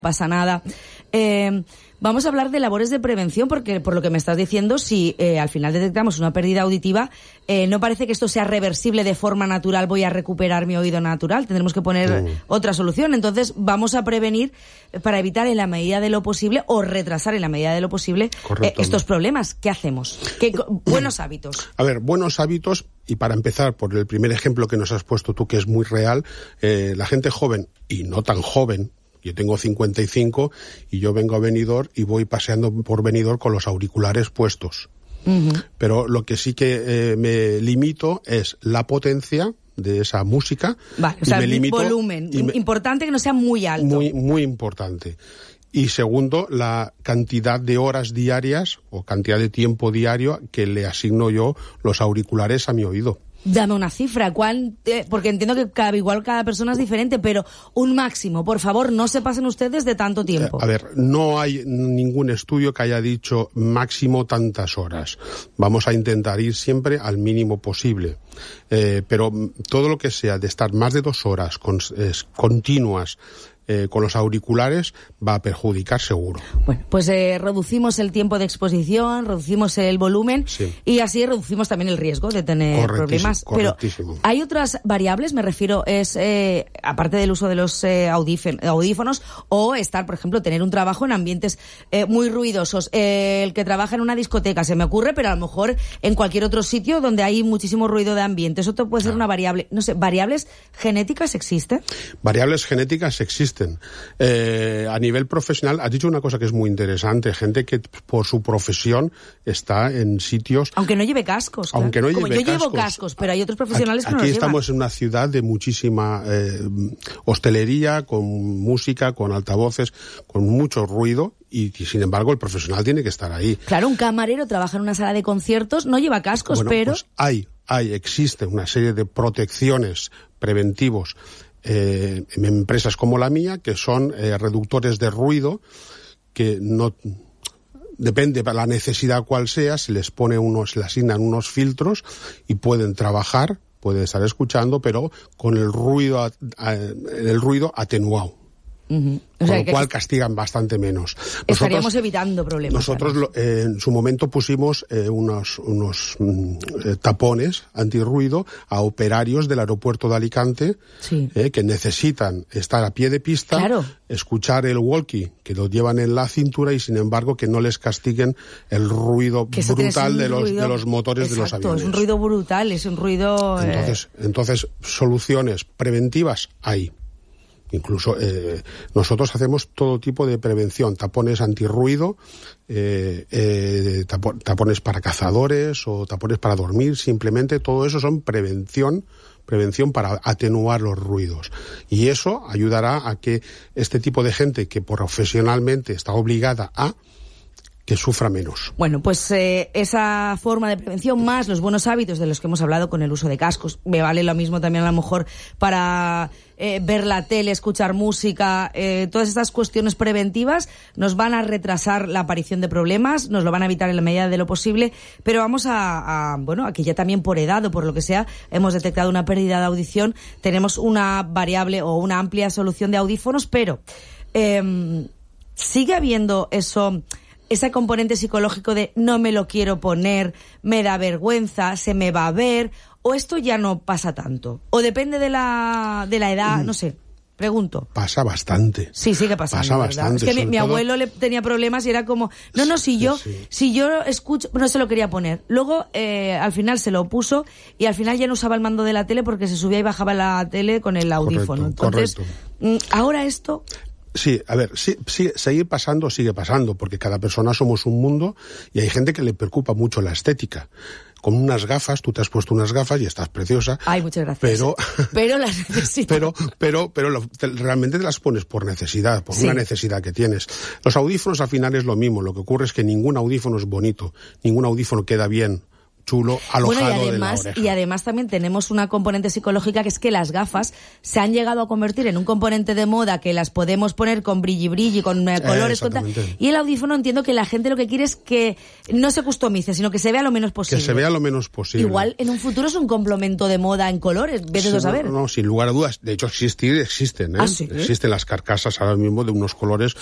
pasa nada. Vamos a hablar de labores de prevención, porque por lo que me estás diciendo, si al final detectamos una pérdida auditiva, no parece que esto sea reversible de forma natural, voy a recuperar mi oído natural, tendremos que poner otra solución. Entonces vamos a prevenir para evitar en la medida de lo posible o retrasar en la medida de lo posible estos problemas. ¿Qué hacemos? Buenos hábitos. A ver, buenos hábitos, y para empezar por el primer ejemplo que nos has puesto tú, que es muy real, la gente joven y no tan joven. Yo tengo 55 y yo vengo a Benidorm y voy paseando por Benidorm con los auriculares puestos. Pero lo que sí que me limito es la potencia de esa música. Vale, o sea, el volumen. Importante que no sea muy alto. Muy importante. Y segundo, la cantidad de horas diarias o cantidad de tiempo diario que le asigno yo los auriculares a mi oído. Dame una cifra, porque entiendo que cada persona es diferente, pero un máximo, por favor, no se pasen ustedes de tanto tiempo. A ver, no hay ningún estudio que haya dicho máximo tantas horas. Vamos a intentar ir siempre al mínimo posible. Pero todo lo que sea de estar más de 2 horas continuas con los auriculares va a perjudicar seguro. Bueno, pues reducimos el tiempo de exposición, reducimos el volumen y así reducimos también el riesgo de tener problemas. Pero hay otras variables, me refiero, aparte del uso de los audífonos o estar, por ejemplo, tener un trabajo en ambientes muy ruidosos. El que trabaja en una discoteca, se me ocurre, pero a lo mejor en cualquier otro sitio donde hay muchísimo ruido de ambiente. Eso puede ser una variable. No sé, ¿variables genéticas existen? Variables genéticas existen. A nivel profesional, has dicho una cosa que es muy interesante, gente que por su profesión está en sitios... Aunque no lleve cascos. Aunque no lleve cascos. Yo llevo cascos, pero hay otros profesionales que no los llevan. Aquí estamos en una ciudad de muchísima hostelería, con música, con altavoces, con mucho ruido, y sin embargo el profesional tiene que estar ahí. Claro, un camarero trabaja en una sala de conciertos, no lleva cascos, bueno, pero... Pues existe una serie de protecciones preventivos en empresas como la mía, que son reductores de ruido, que no depende de la necesidad cual sea, se les asignan unos filtros y pueden trabajar, pueden estar escuchando, pero con el ruido atenuado. Con lo cual castigan bastante menos. Estaríamos evitando problemas. Nosotros en su momento pusimos unos tapones antirruido a operarios del aeropuerto de Alicante que necesitan estar a pie de pista, escuchar el walkie que lo llevan en la cintura y sin embargo que no les castiguen el ruido brutal de los motores de los aviones. Es un ruido brutal, es un ruido... Entonces soluciones preventivas hay. Incluso nosotros hacemos todo tipo de prevención, tapones antirruido, tapones para cazadores o tapones para dormir, simplemente todo eso son prevención para atenuar los ruidos. Y eso ayudará a que este tipo de gente que profesionalmente está obligada a que sufra menos. Bueno, pues esa forma de prevención más los buenos hábitos de los que hemos hablado con el uso de cascos. Me vale lo mismo también a lo mejor para ver la tele, escuchar música. Todas estas cuestiones preventivas nos van a retrasar la aparición de problemas, nos lo van a evitar en la medida de lo posible, pero vamos aquí ya también por edad o por lo que sea hemos detectado una pérdida de audición, tenemos una variable o una amplia solución de audífonos, pero sigue habiendo ese componente psicológico de no me lo quiero poner, me da vergüenza, se me va a ver, o esto ya no pasa tanto, o depende de la edad, no sé, pregunto. Pasa bastante. Sí, sigue pasando. Pasa bastante. Es que mi abuelo tenía problemas y era como, si yo escucho, no se lo quería poner. Luego, al final se lo puso y al final ya no usaba el mando de la tele porque se subía y bajaba la tele con el audífono. Entonces, ahora esto... Sí, a ver, sigue pasando, porque cada persona somos un mundo y hay gente que le preocupa mucho la estética. Con unas gafas, tú te has puesto unas gafas y estás preciosa. Ay, muchas gracias. Pero las necesito. Pero realmente te las pones por necesidad, por una necesidad que tienes. Los audífonos al final es lo mismo, lo que ocurre es que ningún audífono es bonito, ningún audífono queda bien, chulo alojado de la oreja. Y además también tenemos una componente psicológica, que es que las gafas se han llegado a convertir en un componente de moda, que las podemos poner con brilli, con colores, y el audífono, entiendo que la gente lo que quiere es que no se customice, sino que se vea lo menos posible. Que se vea lo menos posible. Igual en un futuro es un complemento de moda en colores, vete a saber. No, sin lugar a dudas. De hecho, existen, ¿eh? ¿Ah, sí? Existen las carcasas ahora mismo de unos colores